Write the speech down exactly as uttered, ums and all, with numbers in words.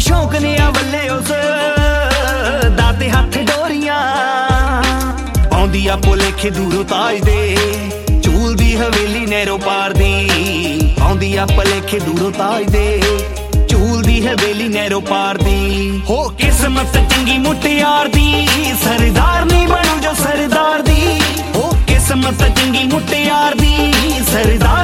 ਸ਼ੌਂਕ ਨੇ ਆ ਵੱਲੇ ਉਸ ਦਾਤੇ ਹੱਥ ਡੋਰੀਆਂ ਆਉਂਦੀ ਆ ਭੁਲੇਖੇ ਦੂਰੋਂ ਤਾਜ ਦੇ ਝੂਲਦੀ ਹਵੇਲੀ ਨਹਿਰੋਂ ਪਾਰ ਦੀ ਆਉਂਦੀ ਆ ਭੁਲੇਖੇ ਦੂਰੋਂ ਤਾਜ ਦੇ ਝੂਲਦੀ ਹਵੇਲੀ ਨਹਿਰੋਂ ਪਾਰ ਦੀ ਹੋ ਕਿਸਮਤ ਚੰਗੀ ਮੁਟਿਆਰ ਦੀ ਸਰਦਾਰ ਨਹੀਂ ਬਣੂ ਜੋ ਸਰਦਾਰ ਦੀ ਹੋ ਕਿਸਮਤ ਚੰਗੀ ਮੁਟਿਆਰ ਦੀ ਸਰਦਾਰ